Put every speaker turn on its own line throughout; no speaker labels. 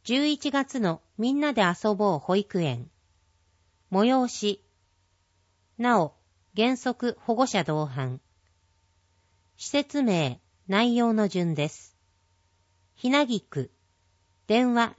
11月のみんなで遊ぼう保育園。催し。なお、原則保護者同伴。施設名、内容の順です。ひなぎ区。電話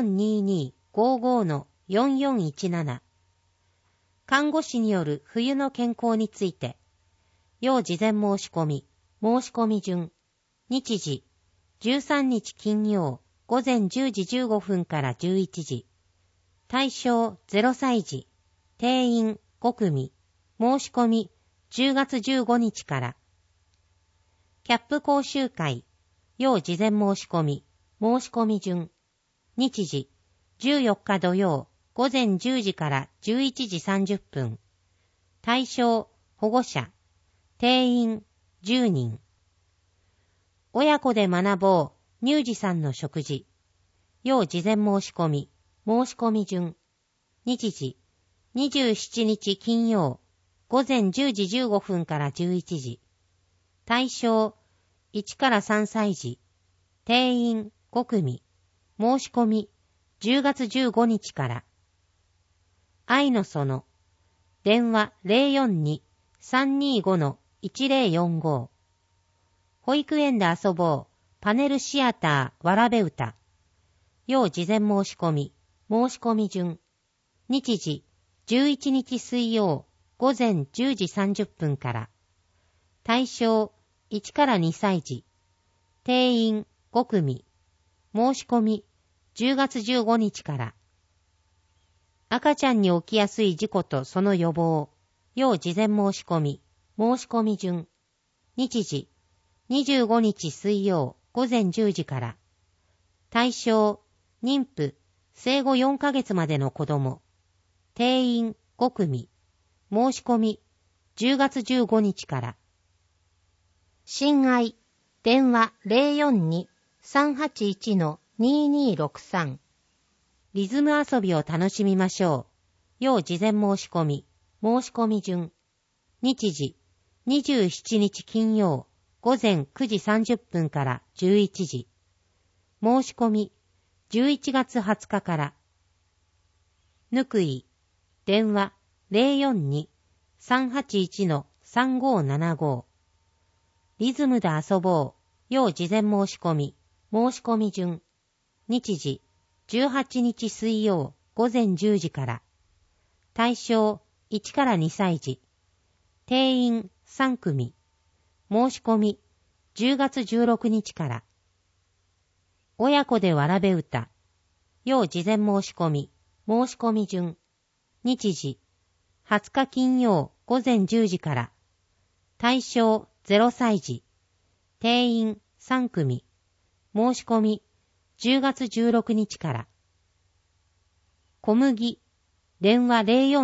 0422-55-4417。看護師による冬の健康について。要事前申し込み。申し込み順。日時。13日金曜。午前10時15分から11時。対象0歳児。定員5組。申し込み10月15日から。キャップ講習会。要事前申し込み。申し込み順。日時。14日土曜。午前10時から11時30分。対象保護者。定員10人。親子で学ぼう。乳児さんの食事。要事前申し込み。申し込み順。日時。27日金曜。午前10時15分から11時。対象。1から3歳児。定員5組。申し込み。10月15日から。愛の園。電話 042-325-1045。保育園で遊ぼう。パネルシアターわらべ歌。要事前申し込み。申し込み順。日時。11日水曜。午前10時30分から。対象。1から2歳児。定員5組。申し込み。10月15日から。赤ちゃんに起きやすい事故とその予防。要事前申し込み。申し込み順。日時。25日水曜。午前10時から。対象、妊婦、生後4ヶ月までの子供。定員5組。申し込み、10月15日から。親愛、電話 042-381-2263。リズム遊びを楽しみましょう。要事前申し込み。申し込み順。日時、27日金曜。午前9時30分から11時。申し込み、11月20日から。ぬくい、電話 042-381-3575。リズムで遊ぼう。要事前申し込み。申し込み順。日時、18日水曜。午前10時から。対象、1から2歳児。定員3組。申し込み、10月16日から。親子でわらべ歌。要事前申し込み。申し込み順。日時。20日金曜午前10時から。対象0歳児。定員3組。申し込み、10月16日から。小麦。電話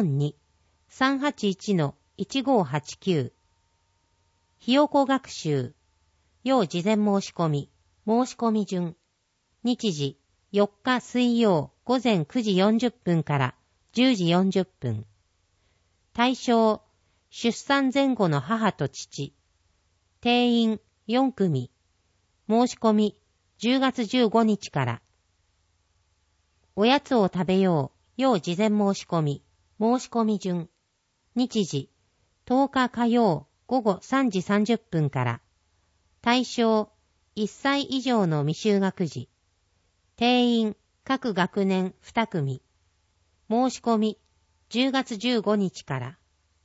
042-381-1589。ひよこ学習。要事前申し込み。申し込み順。日時。4日水曜午前9時40分から10時40分。対象。出産前後の母と父。定員4組。申し込み。10月15日から。おやつを食べよう。要事前申し込み。申し込み順。日時。10日火曜。午後3時30分から。対象、1歳以上の未就学児。定員、各学年2組。申し込み、10月15日から。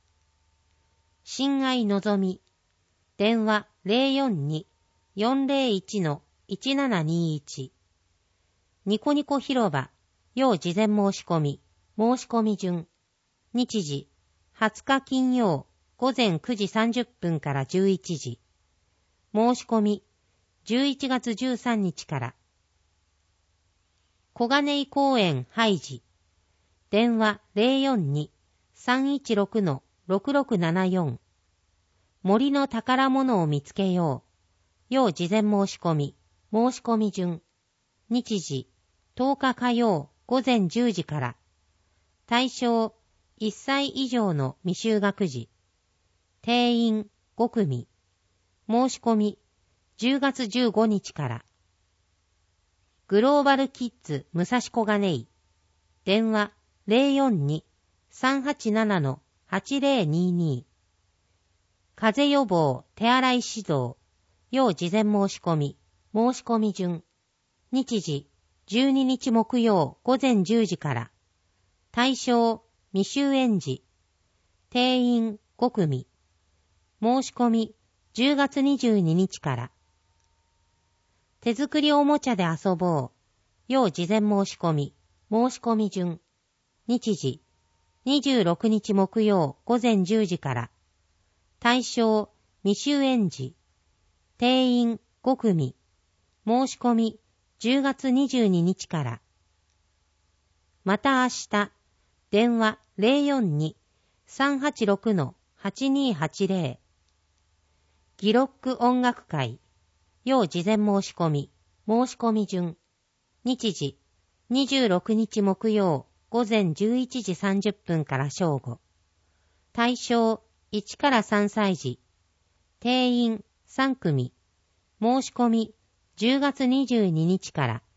親愛のぞみ。電話 042-401-1721。ニコニコ広場。要事前申し込み。申し込み順。日時、20日金曜。午前9時30分から11時。申し込み、11月13日から。小金井公園ハイジ。電話 042-316-6674。森の宝物を見つけよう。要事前申し込み。申し込み順。日時、10日火曜午前10時から。対象、1歳以上の未就学児。定員5組。申し込み10月15日から。 グローバルキッズ武蔵小金井。電話 042-387-8022。風邪予防手洗い指導。要事前申し込み。申し込み順。日時12日木曜午前10時から。対象未就園児。定員5組。申し込み10月22日から。手作りおもちゃで遊ぼう。要事前申し込み。申し込み順。日時26日木曜午前10時から。対象未就園児。定員5組。申し込み10月22日から。また明日、電話 042-386-8280。ギロック音楽会。要事前申し込み。申し込み順。日時26日木曜午前11時30分から正午。対象1から3歳児。定員3組。申し込み10月22日から。